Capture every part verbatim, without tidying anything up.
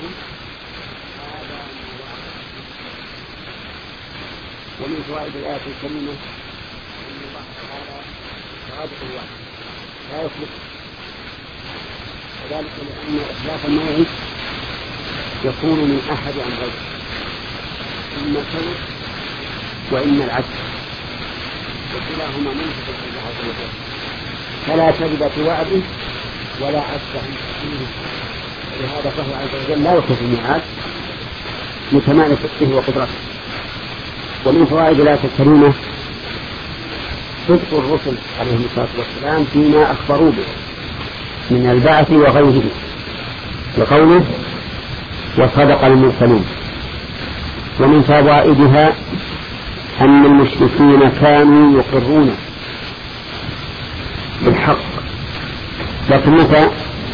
وعدهم هذا ما وعد. ومن فوائد الآية الكريمة أن الله تعالى صادق الوعد لا يخلف، وذلك لأن إخلاف الموعد يكون من أحد أمرين: إما الكذب وإما العدل، وكلاهما منفذ الله عز وجل، فلا كذب في وعده ولا عدل فيه، ولهذا فهو عز وجل لا يخلف الميعاد لكمال صدقه وقدرته. ومن فوائد الآية الكريمة صدق الرسل عليهم الصلاة والسلام فيما أخبروا به من البعث وغيره، لقوله وصدق المرسلون. ومن فوائدها أن المشركين كانوا يقرون بالحق، لكن متى؟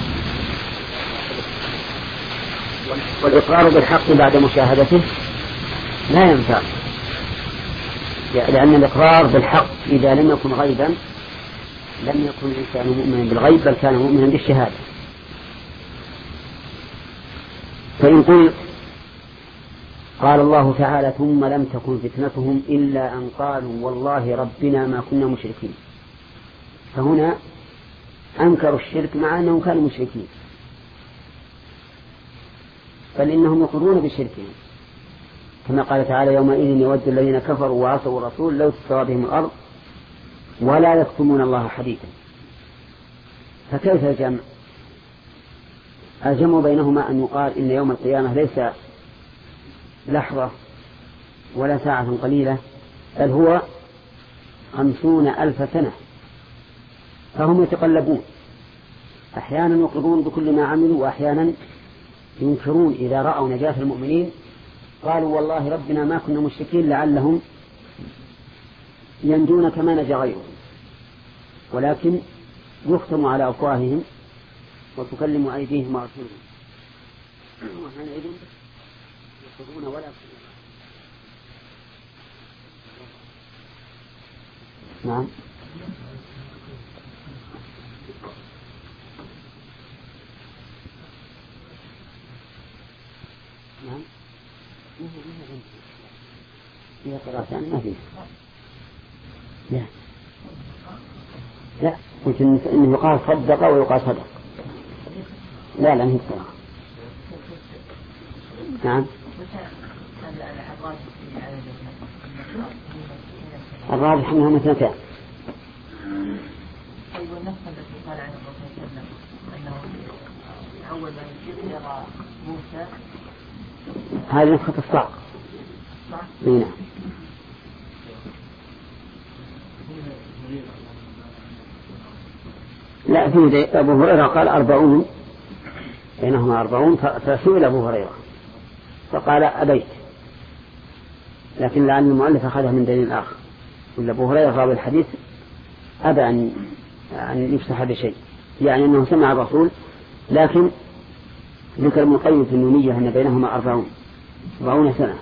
والإقرار بالحق بعد مشاهدته لا ينفع، لأن الإقرار بالحق إذا لم يكن غيبا لم يكن الإنسان مؤمنا بالغيب، بل كان مؤمنا بالشهادة. فإن قلت قال الله تعالى ثم لم تكن فتنتهم إلا أن قالوا والله ربنا ما كنا مشركين، فهنا أنكروا الشرك مع أنهم كانوا مشركين، بل إنهم يقرون بشركهم، كما قال تعالى يومئذ يود الذين كفروا وعصوا الرسول لو تسوى بهم الأرض ولا يكتمون الله حديثا. فكيف الجمع؟ الجمع بينهما أن يقال إن يوم القيامة ليس لحظة ولا ساعة قليلة، بل هو خمسون ألف سنة، فهم يتقلبون، أحيانا يقرون بكل ما عملوا وأحيانا ينكرون. إذا رأوا نجاة المؤمنين قالوا والله ربنا ما كنا مشركين لعلهم ينجون كما نجا غيرهم، ولكن يختم على أفواههم وتكلم أيديهم وأرجلهم، وحينئذ يقولون ولا كنا. نعم. نعم. هي قراءتان ما فيه. لا لا قلت إنه يقال صدق ويقال صدق. لا لا هي قراءة. نعم. الراجح أنها مثنتان. أيوة النص الذي قال عن الرسول صلى الله عليه وسلم أنه أول ما يرى موسى هذه نسخة الصعق. نعم. لا في أبو هريرة قال أربعون بينهما أربعون، فسئل أبو هريرة فقال أبيت، لكن لعل المؤلف أخذها من دليل آخر، ولا أبو هريرة راوي الحديث أبى أن أن يفسح بشيء، يعني أنه سمع الرسول، لكن ذكر ابن القيم في النونية أن بينهما أربعون أربعون سنة.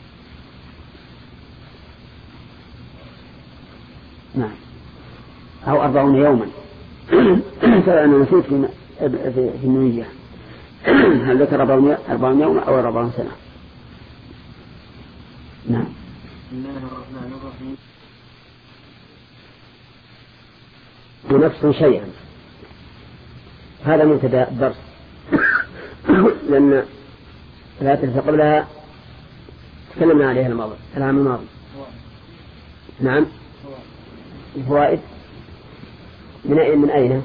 نعم، أو أربعون يوما. فأنا نسيت في النونية هل ذكر أربعون يوما أو أربعون سنة. نعم. بسم الله الرحمن الرحيم. ونفس شيئا، هذا منتدى الدرس، لأن الآية التي قبلها تكلمنا عليها الماضي العام الماضي. نعم. الفوائد من أين من أين؟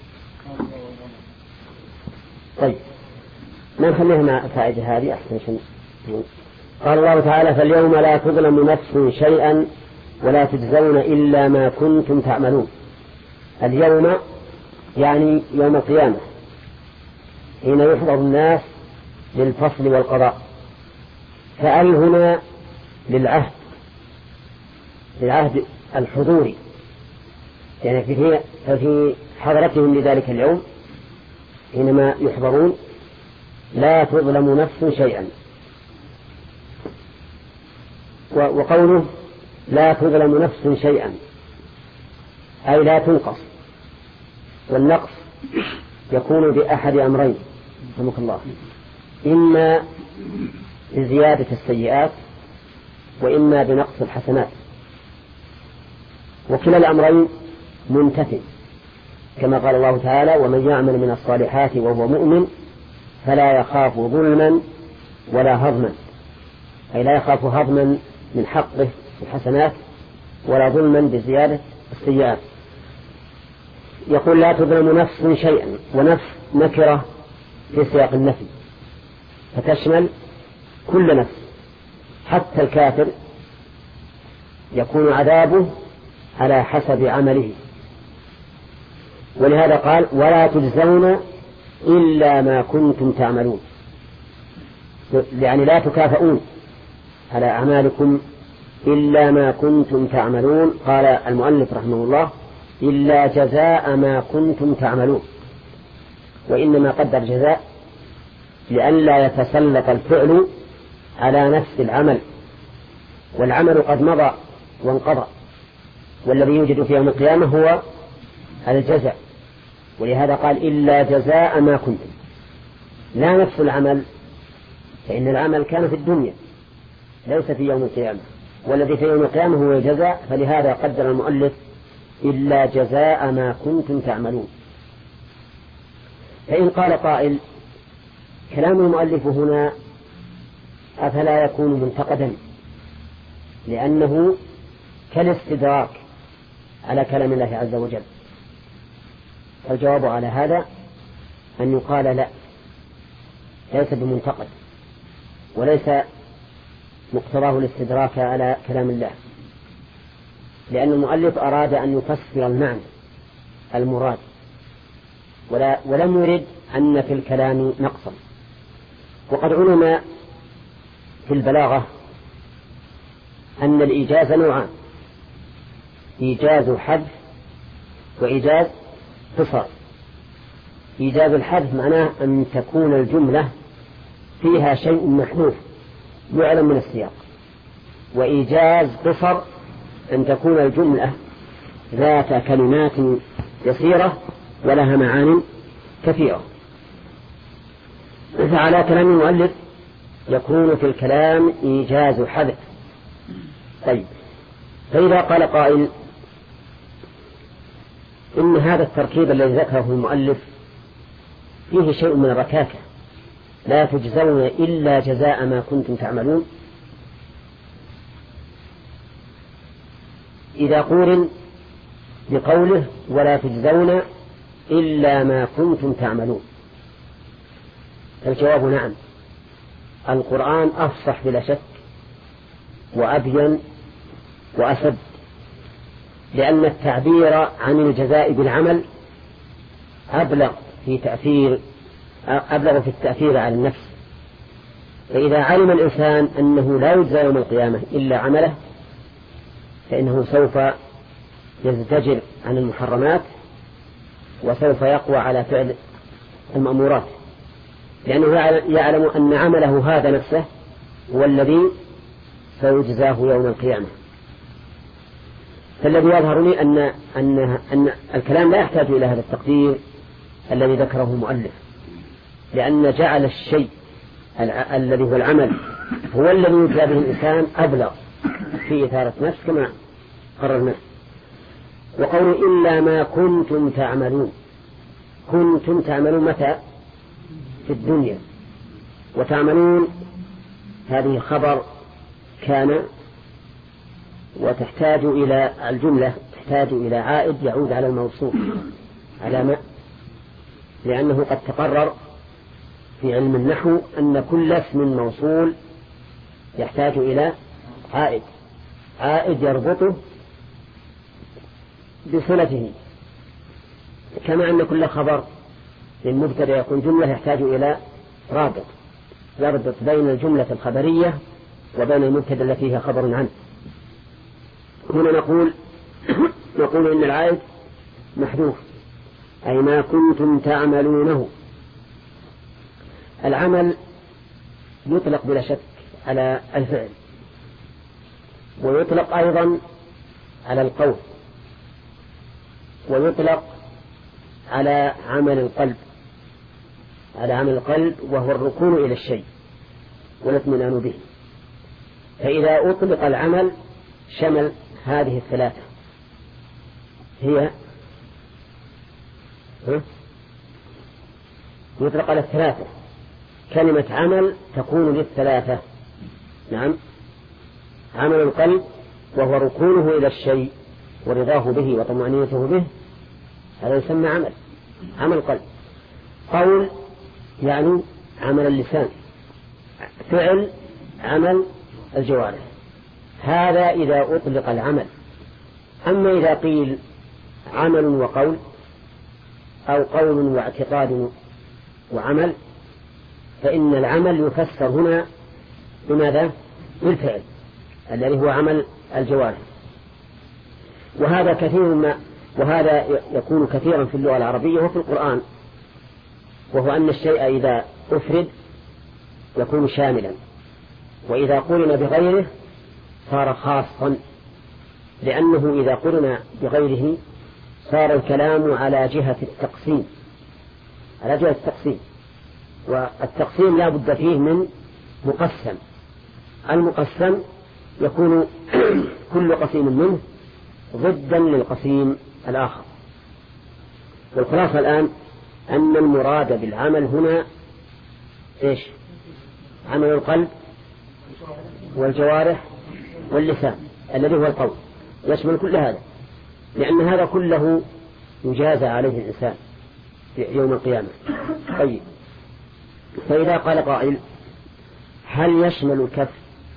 طيب ما نخليها مع الفائدة هذه أحسن شيء. قال الله تعالى فاليوم لا تظلم نفس شيئا ولا تجزون إلا ما كنتم تعملون. اليوم يعني يوم القيامة، حين يحضر الناس للفصل والقضاء، فأل هنا للعهد للعهد الحضوري، يعني في في حضرتهم لذلك اليوم حينما يحضرون لا تظلم نفس شيئا. وقوله لا تظلم نفس شيئا أي لا تنقص، والنقص يكون بأحد أمرين رحمك الله. إما بزيادة السيئات وإما بنقص الحسنات، وكلا الأمرين منتفي، كما قال الله تعالى: ومن يعمل من الصالحات وهو مؤمن فلا يخاف ظلما ولا هضما، أي لا يخاف هضما من حقه الحسنات ولا ظلما بزيادة السيئات. يقول: لا تظلم نفس شيئا، ونفس نكرة في سياق النفي فتشمل كل نفس، حتى الكافر يكون عذابه على حسب عمله، ولهذا قال: ولا تجزون إلا ما كنتم تعملون، يعني لا تكافئون على أعمالكم إلا ما كنتم تعملون. قال المؤلف رحمه الله: إلا جزاء ما كنتم تعملون، وإنما قدر جزاء لئلا يتسلط الفعل على نفس العمل، والعمل قد مضى وانقضى، والذي يوجد في يوم القيامة هو الجزاء، ولهذا قال: إلا جزاء ما كنتم، لا نفس العمل، فإن العمل كان في الدنيا ليس في يوم القيامة، والذي في يوم القيامة هو الجزاء، فلهذا قدر المؤلف: إلا جزاء ما كنتم تعملون. فإن قال قائل: كلام المؤلف هنا أفلا يكون منتقدا، لأنه كالاستدراك على كلام الله عز وجل؟ فالجواب على هذا أن يقال: لا، ليس بمنتقد، وليس مقتضاه الاستدراك على كلام الله، لأن المؤلف أراد أن يفسر المعنى المراد، ولا ولم يرد أن في الكلام نقصا. وقد علم في البلاغة أن الإيجاز نوعان: إيجاز حذف وإيجاز قصر. إيجاز الحذف معناه أن تكون الجملة فيها شيء محذوف يعلم من السياق، وإيجاز قصر أن تكون الجملة ذات كلمات يسيرة ولها معان كثيرة. فعلى كلام المؤلف يكون في الكلام إيجاز حذف. طيب، فإذا قال قائل: إن هذا التركيب الذي ذكره المؤلف فيه شيء من الركاكة، لا تجزون إلا جزاء ما كنتم تعملون، إذا قورن بقوله: ولا تجزون إلا ما كنتم تعملون، الجواب نعم، القرآن أفصح بلا شك وأبين وأسد، لأن التعبير عن الجزاء بالعمل أبلغ في تأثير أبلغ في التأثير على النفس. فإذا علم الإنسان أنه لا يجزى يوم القيامة إلا عمله، فإنه سوف يزدجر عن المحرمات وسوف يقوى على فعل المأمورات، لأنه يعلم أن عمله هذا نفسه هو الذي سيجزاه يوم القيامة. فالذي يظهر لي أن, أن, أن الكلام لا يحتاج إلى هذا التقدير الذي ذكره المؤلف، لأن جعل الشيء الذي هو العمل هو الذي يجزى به الإنسان أبلغ في إثارة نفس كما قررنا. وقول إلا ما كنتم تعملون، كنتم تعملون متى؟ في الدنيا، وتعملون هذه خبر كان، وتحتاج إلى الجملة تحتاج إلى عائد يعود على الموصوف على ما، لأنه قد تقرر في علم النحو أن كل اسم موصول يحتاج إلى عائد عائد يربطه بصلته، كما أن كل خبر للمبتدأ يكون جملة يحتاج إلى رابط يربط بين الجملة الخبرية وبين المبتدأ التي هي خبر عنه. هنا نقول نقول إن العائد محذوف، أي ما كنتم تعملونه. العمل يطلق بلا شك على الفعل، ويطلق أيضا على القول، ويطلق على عمل القلب، على عمل القلب وهو الركون إلى الشيء والاطمئنان به. فإذا أطلق العمل شمل هذه الثلاثة، هي يطلق على الثلاثة، كلمة عمل تكون للثلاثة. نعم، عمل القلب وهو ركونه إلى الشيء ورضاه به وطمأنينته به، هذا يسمى عمل عمل القلب. قول يعني عمل اللسان، فعل عمل الجوارح، هذا إذا أطلق العمل. أما إذا قيل عمل وقول أو قول واعتقاد وعمل، فإن العمل يفسر هنا بماذا؟ بالفعل الذي هو عمل الجوارح. وهذا كثير ما وهذا يكون كثيرا في اللغة العربية وفي القرآن، وهو أن الشيء إذا أفرد يكون شاملا، وإذا قرن بغيره صار خاصا، لأنه إذا قرن بغيره صار الكلام على جهة التقسيم على جهة التقسيم والتقسيم لا بد فيه من مقسم. المقسم يكون كل قسيم منه ضدا للقسيم الآخر. والخلاصة الآن أن المراد بالعمل هنا إيش؟ عمل القلب والجوارح واللسان الذي هو القول، يشمل كل هذا، لأن هذا كله يجازى عليه الإنسان في يوم القيامة. طيب، فإذا قال قائل هل يشمل الكف؟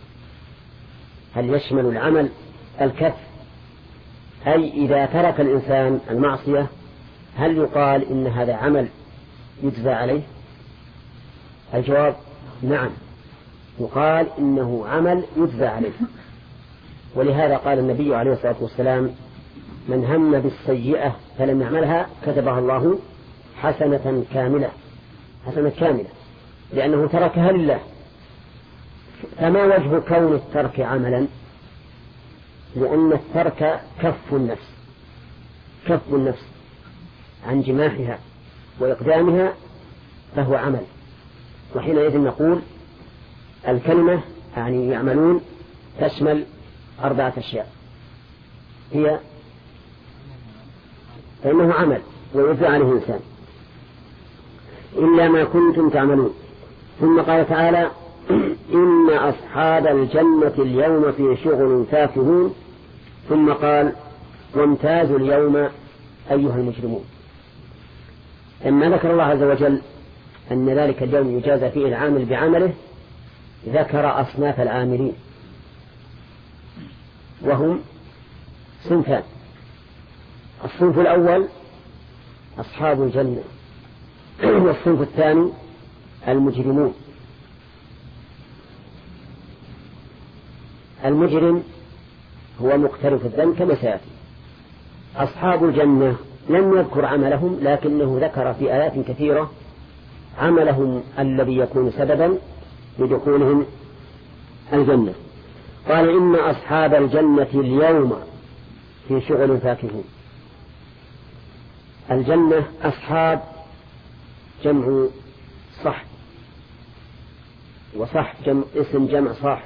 هل يشمل العمل الكف؟ أي إذا ترك الإنسان المعصية هل يقال إن هذا عمل يجزى عليه؟ الجواب نعم، يقال إنه عمل يجزى عليه. ولهذا قال النبي عليه الصلاة والسلام من هم بالسيئة فلم يعملها كتبها الله حسنة كاملة، حسنة كاملة، لأنه تركها لله. فما وجه كون الترك عملا؟ لأن الترك كف النفس كف النفس عن جماحها وإقدامها فهو عمل. وحينئذ نقول الكلمة يعني يعملون تشمل أربعة أشياء، هي فإنه عمل ويجزى عليه الإنسان إلا ما كنتم تعملون. ثم قال تعالى إن أصحاب الجنة اليوم في شغل فاكهون. ثم قال وامتازوا اليوم أيها المجرمون. لما ذكر الله عز وجل أن ذلك اليوم يجازى فيه العامل بعمله ذكر أصناف العاملين وهم صنفان. الصنف الأول أصحاب الجنة، والصنف الثاني المجرمون. المجرم هو مقترف الذنب كما سيأتي. أصحاب الجنة لم يذكر عملهم، لكنه ذكر في آيات كثيرة عملهم الذي يكون سببا لدخولهم الجنة. قال إن أصحاب الجنة اليوم في شغل فاكهون. الجنة أصحاب جمع صحب، وصحب جمع اسم جمع صاحب،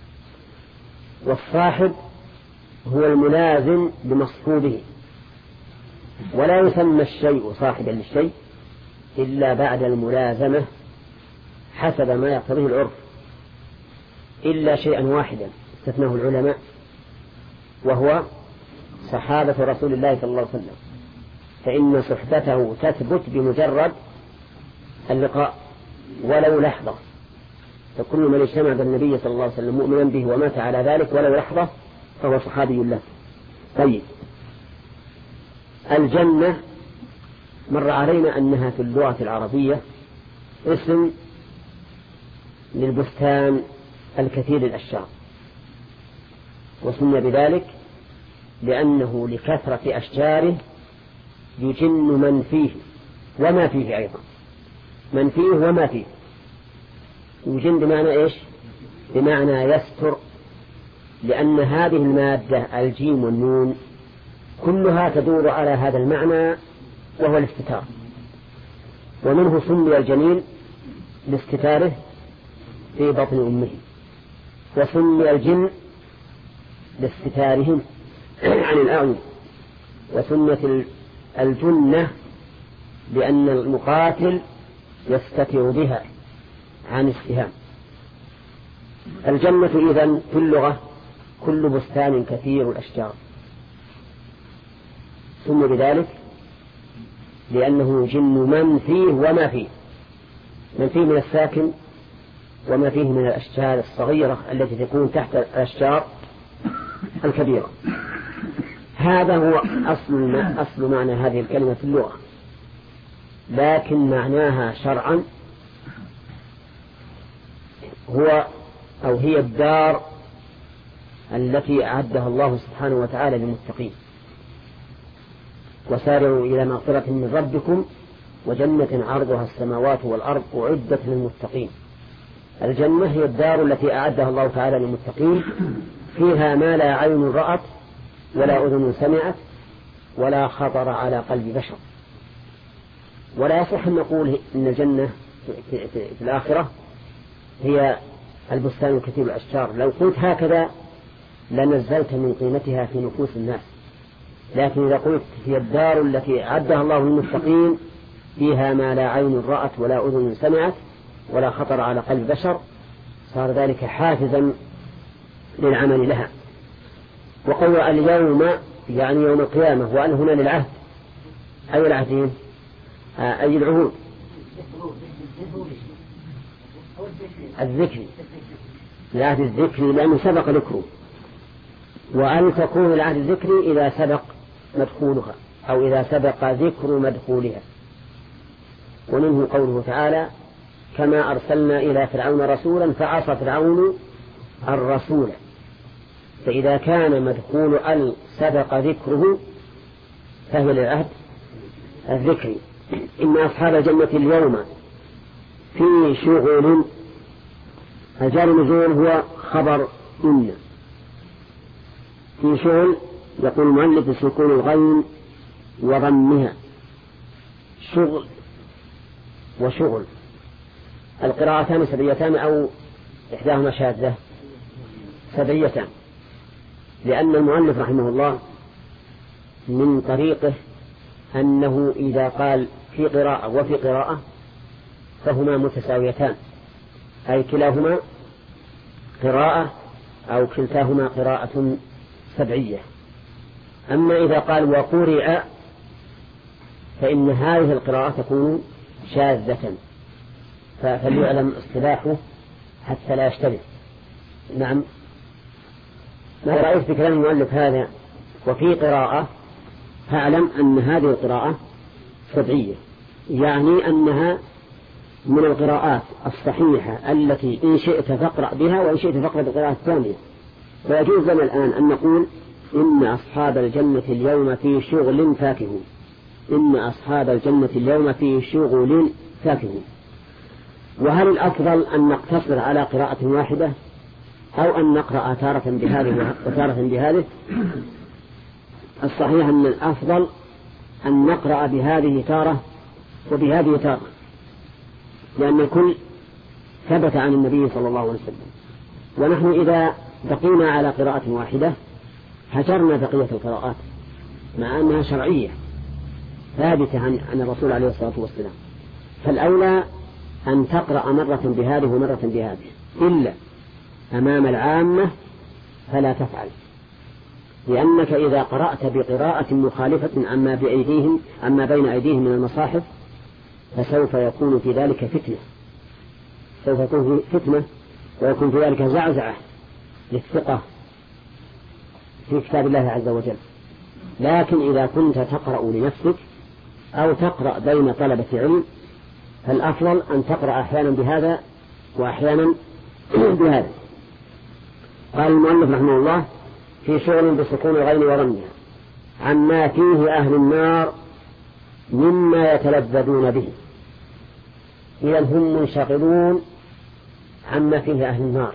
والصاحب هو الملازم بمصحوبه، ولا يسمى الشيء صاحبا للشيء إلا بعد الملازمة حسب ما يقتضيه العرف، إلا شيئا واحدا استثناه العلماء وهو صحابة رسول الله صلى الله عليه وسلم، فإن صحبته تثبت بمجرد اللقاء ولو لحظة، فكل من اجتمع بالنبي صلى الله عليه وسلم مؤمنا به ومات على ذلك ولو لحظة فهو صحابي له. طيب، الجنة مر علينا أنها في اللغة العربية اسم للبستان الكثير الأشجار، وسمي بذلك لأنه لكثرة أشجاره يجن من فيه وما فيه أيضا، من فيه وما فيه. يجن بمعنى إيش؟ بمعنى يستر، لأن هذه المادة الجيم والنون كلها تدور على هذا المعنى وهو الاستتار. ومنه سمي الجنين لاستتاره في بطن أمه، وسمي الجن لاستتارهم عن الأعين، وسميت الجنة لأن المقاتل يستتر بها عن السهام. الجنة إذن في اللغة كل بستان كثير الأشجار، ثم بذلك لأنه يجن من فيه وما فيه، من فيه من الساكن وما فيه من الأشجار الصغيرة التي تكون تحت الأشجار الكبيرة. هذا هو أصل, أصل معنى هذه الكلمة في اللغة، لكن معناها شرعا هو أو هي الدار التي أعدها الله سبحانه وتعالى للمتقين. وسارعوا إلى مغفرة من ربكم وجنة عرضها السماوات والأرض أعدت للمتقين. الجنة هي الدار التي أعدها الله تعالى للمتقين، فيها ما لا عين رأت ولا أذن سمعت ولا خطر على قلب بشر. ولا يصح أن نقول إن الجنة في, في, في الآخرة هي البستان الكثير الأشجار، لو قلت هكذا لنزلت من قيمتها في نفوس الناس. لكن إذا قلت هي الدار التي أعدها الله للمتقين فيها ما لا عين رأت ولا أذن سمعت ولا خطر على قلب بشر، صار ذلك حافزا للعمل لها. وقول اليوم يعني يوم القيامة، وأن هنا للعهد. أي العهدين؟ آه أي العهود؟ الذكري، العهد الذكري لأنه سبق ذكره، وأن تكون العهد الذكري إذا سبق مدخولها أو إذا سبق ذكر مدخولها. ومنه قوله تعالى كما أرسلنا إلى فرعون رسولا فعصى فرعون الرسول. فإذا كان مدخول ال سبق ذكره فهو للعهد الذكري. إن أصحاب الجنة اليوم في شغل. الجار النزول هو خبر إن في شغل، يقول المؤلف بسكون الغين وضمها شغل وشغل. القراءتان سبعيتان أو إحداهما شاذة؟ سبعيتان، لأن المؤلف رحمه الله من طريقه أنه إذا قال في قراءة وفي قراءة فهما متساويتان، أي كلاهما قراءة أو كلتاهما قراءة سبعية. أما إذا قال وقرئ فإن هذه القراءة تكون شاذة، فليعلم اصطلاحه حتى لا يشتبه. نعم. ما رأيت في كلام المؤلف هذا وفي قراءة، فاعلم أن هذه القراءة سبعية، يعني أنها من القراءات الصحيحة التي إن شئت فاقرأ بها وإن شئت فاقرأ بالقراءة الثانية. فيجوز لنا الآن أن نقول إن أصحاب الجنة اليوم في شغل فاكهون، إن أصحاب الجنة اليوم في شغل فاكهون. وهل الأفضل أن نقتصر على قراءة واحدة أو أن نقرأ تارة بهذه وتارة بهذه؟ الصحيح أن الأفضل أن نقرأ بهذه تارة وبهذه تارة، لأن الكل ثبت عن النبي صلى الله عليه وسلم. ونحن إذا بقينا على قراءة واحدة هجرنا بقية القراءات مع أنها شرعية ثابتة عن الرسول عليه الصلاة والسلام. فالأولى أن تقرأ مرة بهذه ومرة بهذه، إلا أمام العامة فلا تفعل، لأنك إذا قرأت بقراءة مخالفة عما بأيديهم عما بين أيديهم من المصاحف فسوف يكون في ذلك فتنة، سوف يكون في فتنة ويكون في ذلك زعزعة للثقة في كتاب الله عز وجل. لكن إذا كنت تقرأ لنفسك أو تقرأ بين طلبة علم فالأفضل أن تقرأ أحيانا بهذا وأحيانا بهذا. قال المؤلف رحمه الله في شغل بسكون الغين ورميها عما فيه أهل النار مما يتلذذون به. إذا هم منشغلون عما فيه أهل النار،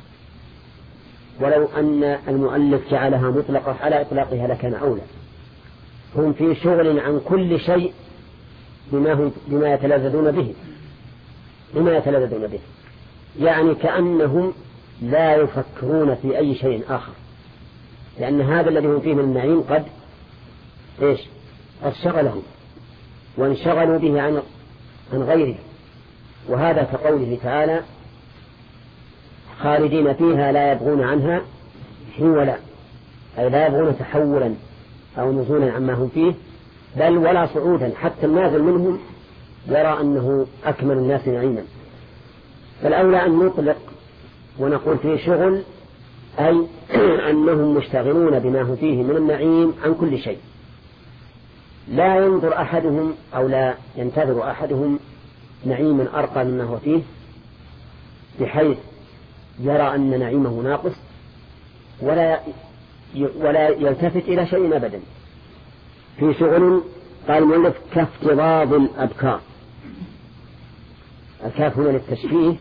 ولو أن المؤلف جعلها مطلقة على إطلاقها لكان أولى. هم في شغل عن كل شيء بما, هم بما يتلذذون به بما يتلذذون به يعني كأنهم لا يفكرون في أي شيء آخر، لأن هذا الذي هم فيه من النعيم قد إيش قد شغلهم وانشغلوا به عن عن غيره. وهذا كقوله تعالى خالدين فيها لا يبغون عنها حولا، أي لا يبغون تحولا أو نزولا عما هم فيه، بل ولا صعودا، حتى النازل منهم يرى أنه أكمل الناس نعيما. فالأولى أن نطلق ونقول فيه شغل، أي أنهم مشتغلون بما هم فيه من النعيم عن كل شيء، لا ينظر أحدهم أو لا ينتظر أحدهم نعيما أرقى مما هو فيه بحيث يرى أن نعيمه ناقص، ولا ولا يلتفت إلى شيء أبدا. في شغل قال المؤلف كافتراض الأبكار، الكاف هنا للتشبيه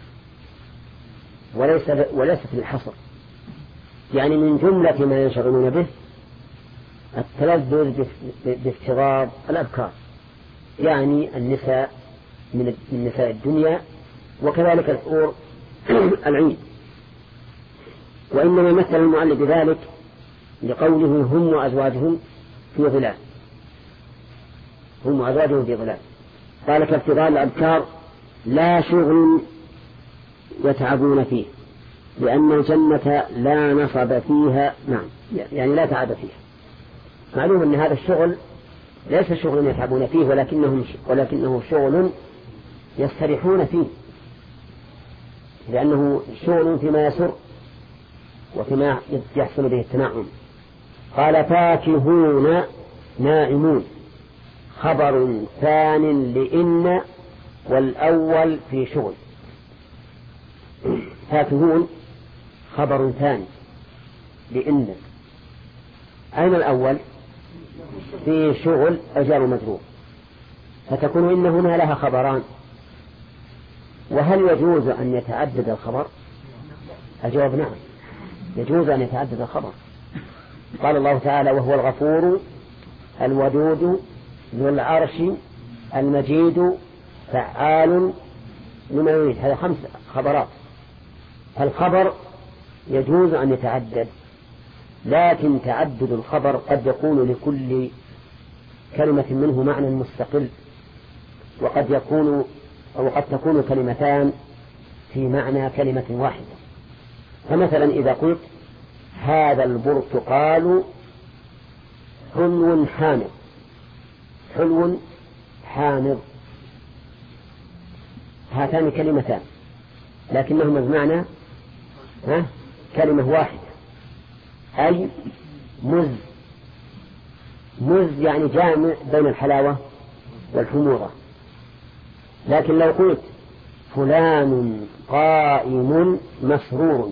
وليس وليست للحصر، يعني من جملة ما ينشغلون به التلذذ بافتراض الأبكار، يعني النساء من نساء الدنيا وكذلك الحور العين. وإنما مثل المؤلف بذلك لقوله هم وأزواجهم في ظلال، هم وأزواجهم في ظلال. قال كافتراض الأبكار لا شغل يتعبون فيه، لأن الجنة لا نصب فيها، نعم يعني لا تعب فيها. معلوم أن هذا الشغل ليس شغل يتعبون فيه، ولكنهم ولكنه شغل يستريحون فيه، لأنه شغل فيما يسر وفيما يحصل به التنعم. قال فاكهون نائمون خبر ثان لإن، والأول في شغل. فاكهون خبر ثاني لإن، أين الأول؟ في شغل أجار مجرور، فتكون إن هنا لها خبران. وهل يجوز أن يتعدد الخبر؟ الجواب نعم، يجوز أن يتعدد الخبر. قال الله تعالى وهو الغفور الودود ذو العرش المجيد فعال لما يريد، هذا خمس خبرات. فالخبر يجوز أن يتعدد، لكن تعدد الخبر قد يكون لكل كلمة منه معنى مستقل، وقد يكون أو قد تكون كلمتان في معنى كلمة واحدة. فمثلا إذا قلت هذا البرتقال حلو حامض، حلو حامض، هاتان كلمتان لكنهما بمعنى كلمة واحدة، أي مز. مز يعني جامع بين الحلاوة والحموضة. لكن لو قلت فلان قائم مسرور،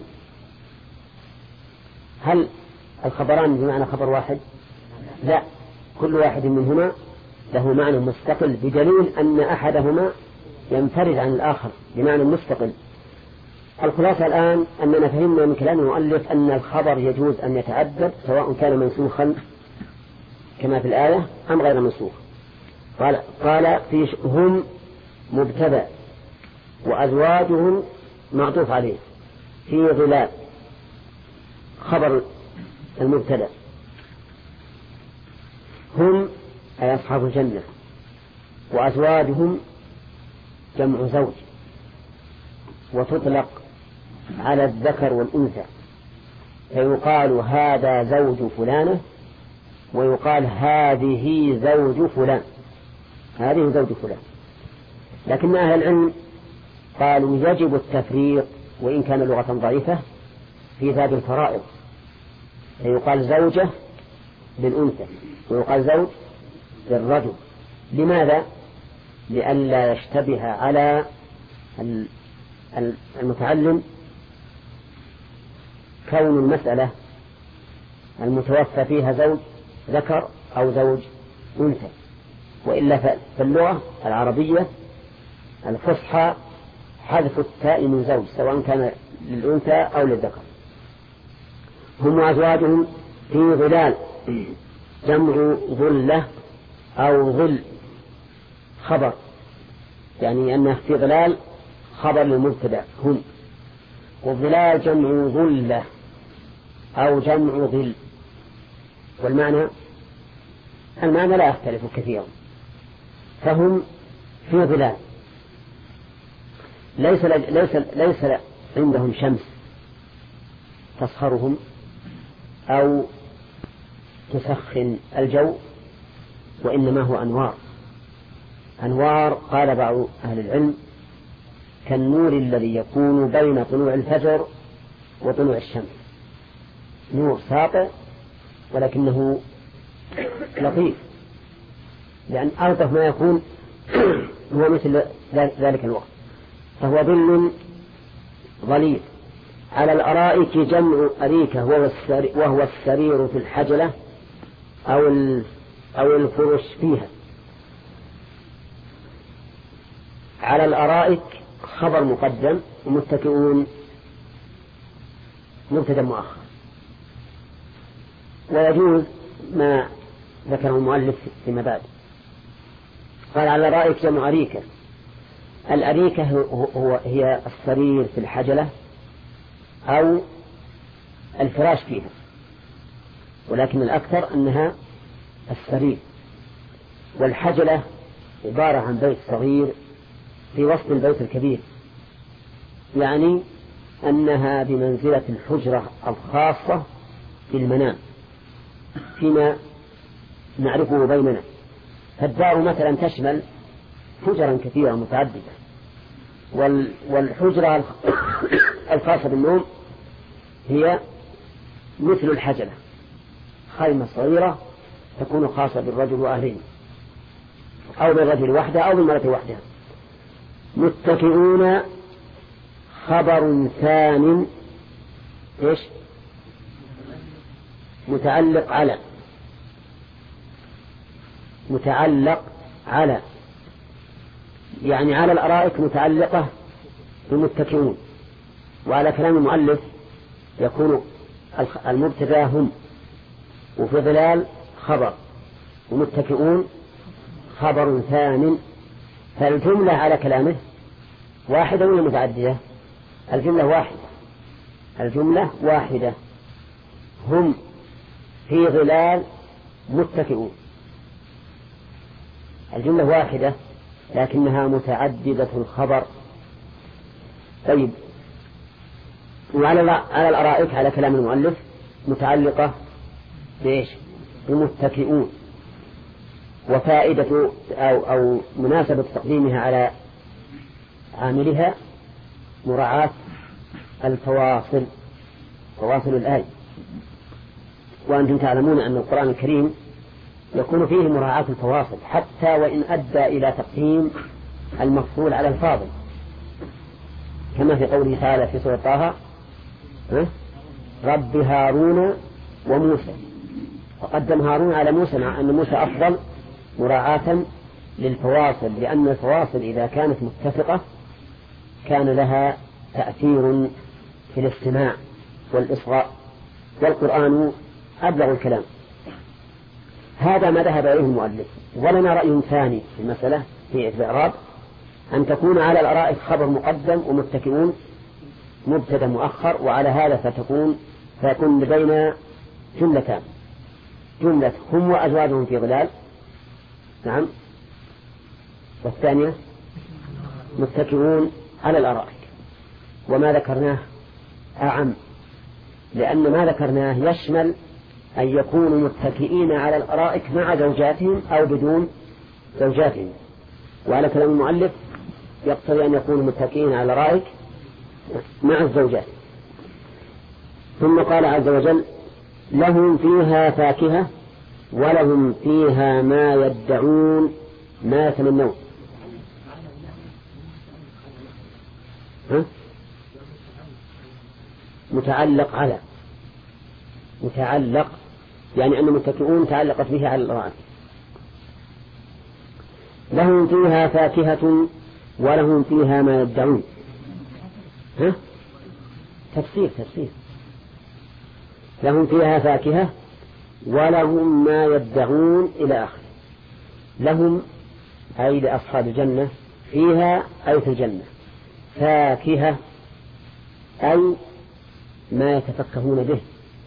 هل الخبران بمعنى خبر واحد؟ لا، كل واحد منهما له معنى مستقل، بدليل أن أحدهما ينفرد عن الآخر بمعنى مستقل. الخلاصة الآن أننا فهمنا من كلام المؤلف أن الخبر يجوز أن يتعدد سواء كان منسوخا كما في الآية أم غير منسوخ. قال, قال في هم مبتدأ وأزواجهم معطوف عليه، في ظلال خبر المبتدأ، هم أي أصحاب الجنة، وأزواجهم جمع زوج، وتطلق على الذكر والأنثى، فيقال هذا زوج فلانة، ويقال هذه زوج فلان، هذه زوج فلان. لكن أهل العلم قالوا يجب التفريق وإن كان لغة ضعيفة في باب الفرائض، فيقال زوجة بالأنثى ويقال زوج بالرجل. لماذا؟ لئلا يشتبه على المتعلم كون المسألة المتوفى فيها زوج ذكر أو زوج أنثى، وإلا في اللغة العربية الفصحى حذف التاء من زوج سواء كان للأنثى أو للذكر. هم وأزواجهم في ظلال، جمع ظلة أو ظل، خبر، يعني أنه في ظلال خبر للمبتدأ هم، والظلال جمع ظلة أو جمع ظل، والمعنى المعنى لا يختلف كثيرا. فهم في ظلال، ليس ليس ليس عندهم شمس تصهرهم أو تسخن الجو، وإنما هو أنوار. أنوار قال بعض أهل العلم كالنور الذي يكون بين طلوع الفجر وطلوع الشمس، نور ساطع ولكنه لطيف، لأن ألطف ما يكون هو مثل ذلك الوقت. فهو ظل ظليل. على الأرائك جمع أريكة وهو السرير في الحجلة أو أو الفرش فيها. على الأرائك خبر مقدم، ومتكئون مبتدأ مؤخر. ويجوز ما ذكره المؤلف فيما بعد. قال على الأرائك جمع أريكة. الأريكة هو هي السرير في الحجلة أو الفراش فيها، ولكن الأكثر أنها السرير. والحجلة عبارة عن بيت صغير في وسط البيت الكبير، يعني أنها بمنزلة الحجرة الخاصة في المنام فيما نعرفه بيننا. فالدار مثلا تشمل حجرا كثيرة متعددة، والحجرة الخاصة بالنوم هي مثل الحجلة، خيمة صغيرة تكون خاصة بالرجل وأهله، أو بالرجل وحده أو بالمرأة وحدها. متكئون خبر ثان إيش متعلق على متعلق على يعني على الأرائك متعلقة بمتكئون. وعلى كلام المؤلف يكون المبتدأ هم، وفي ظلال خبر، ومتكئون خبر ثان. فالجملة على كلامه واحدة ولا متعددة؟ الجملة واحدة، الجملة واحدة. هم في ظلال متكئون، الجملة واحدة لكنها متعددة الخبر. طيب، وعلى الأرائك على كلام المؤلف متعلقة بإيش؟ بمتكئون. وفائدة أو, أو مناسبة تقديمها على عاملها مراعاة الفواصل، فواصل الآية. وأنتم تعلمون أن القرآن الكريم يكون فيه مراعاة الفواصل حتى وإن أدى إلى تقديم المفصول على الفاضل، كما في قوله تعالى في سورة طه رب هارون وموسى، وقدم هارون على موسى مع أن موسى أفضل مراعاة للفواصل، لأن الفواصل إذا كانت متفقة كان لها تأثير في الاستماع والإصغاء، والقرآن أبلغ الكلام. هذا ما ذهب إليه المؤلف. ولنا رأي ثاني في المسألة في الإعراب، أن تكون على الأرائك خبر مقدم ومتكئون مبتدأ مؤخر، وعلى هذا فتكون فيكون لدينا جملتان: جملة هم وأزواجهم في ظلال، نعم، والثانية متكئون على الأرائك. وما ذكرناه أعم، لأن ما ذكرناه يشمل أن يكونوا متكئين على الأرائك مع زوجاتهم أو بدون زوجاتهم. وعلى كلام المؤلف يقتضي أن يكونوا متكئين على الأرائك مع الزوجات. ثم قال عز وجل: لهم فيها فاكهة ولهم فيها ما يدعون ما يتمنون. ها؟ متعلق على متعلق يعني أن متكئون تعلقت به على الأرائك. لهم فيها فاكهة ولهم فيها ما يدعون. ها؟ تفسير تفسير لهم فيها فاكهة ولهم ما يدعون إلى آخر. لهم أي لأصحاب الجنة فيها أي في الجنة فاكهة أي ما يتفكهون به.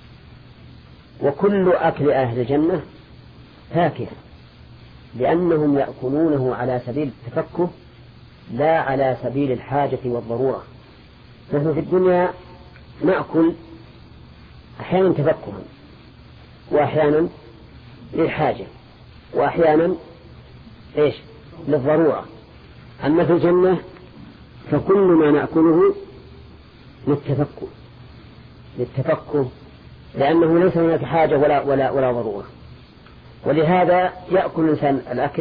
وكل أكل أهل الجنة فاكهة لأنهم يأكلونه على سبيل التفكه لا على سبيل الحاجة والضرورة. نحن في الدنيا نأكل أحيانا تفكها وأحيانا للحاجة وأحيانا إيش للضرورة. أما في الجنة فكل ما نأكله للتفكه للتفكه لأنه ليس هناك حاجة ولا, ولا, ولا ضرورة. ولهذا يأكل الإنسان الأكل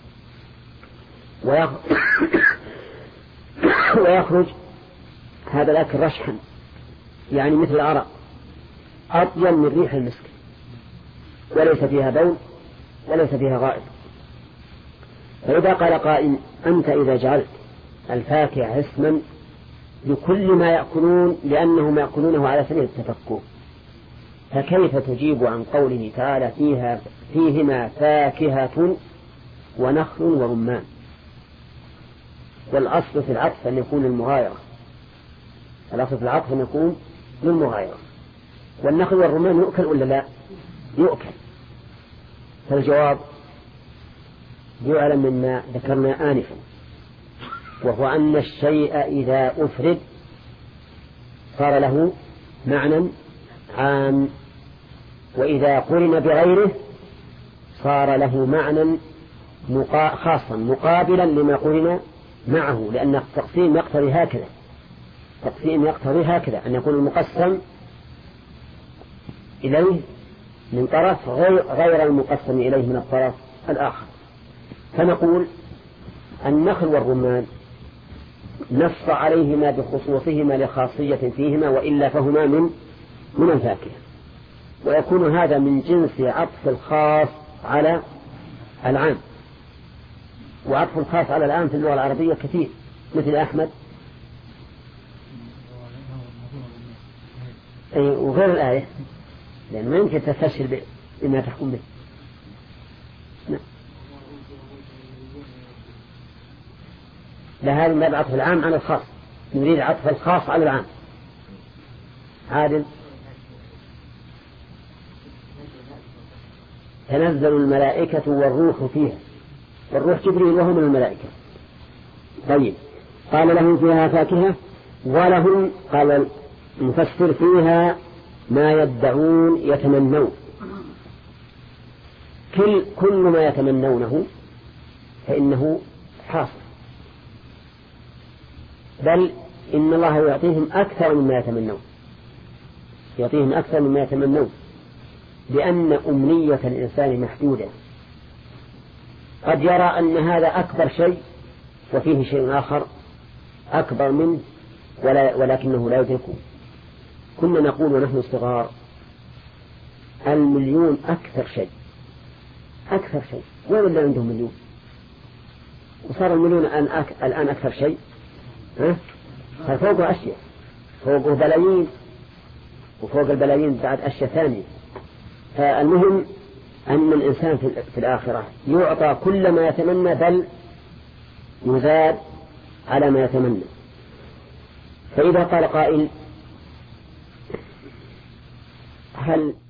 ويخرج هذا الأكل رشحا يعني مثل العرق أطيب من ريح المسك وليس فيها بول وليس فيها غائط. فإذا قال قائل أنت إذا جعلت الفاكهة اسما لكل ما يأكلون لأنهم يأكلونه على سبيل التفكه فكيف تجيب عن قوله تعالى فيها فيهما فاكهة ونخل ورمان؟ والأصل في العطف أن يكون المغايرة الأصل في العطف أن يكون للمغايرة. والنخل والرمان يؤكل ولا لا يؤكل؟ فالجواب يعلم مما ذكرنا آنفا وهو أن الشيء إذا أفرد صار له معنى عام وإذا قرن بغيره صار له معنى مقا... خاصا مقابلا لما قرن معه. لأن التقسيم يقتضي هكذا التقسيم يقتضي هكذا أن يكون المقسم إليه من طرف غير, غير المقسم إليه من الطرف الآخر. فنقول النخل والرمان نص عليهما بخصوصهما لخاصية فيهما وإلا فهما من من الفاكهة. ويكون هذا من جنس عطف الخاص على العام. وعطف الخاص على العام في اللغة العربية كثير مثل أحمد أي وغير الآية لأنه ما يمكن تستشهد بما تحكم به. نعم. لهذا من عطف العام على الخاص نريد عطف الخاص على العام. عادل تنزل الملائكة والروح فيها والروح جبريل وهو من الملائكة. طيب قال لهم فيها فاكهة ولهم قال المفسر فيها ما يدعون يتمنون. كل, كل ما يتمنونه فإنه حاصل بل إن الله يعطيهم أكثر مما يتمنون يعطيهم أكثر مما يتمنون لأن أمنية الإنسان محدودة. قد يرى أن هذا أكبر شيء وفيه شيء آخر أكبر منه ولا ولكنه لا يدركه. كنا نقول ونحن صغار المليون أكثر شيء أكثر شيء وين اللي عندهم مليون وصار المليون الآن, أك... الآن أكثر شيء ففوقه أشياء فوقه بلايين وفوق البلايين بعد أشياء ثانية. فالمهم أن الإنسان في الآخرة يعطى كل ما يتمنى بل يزاد على ما يتمنى. فإذا قال قائل هل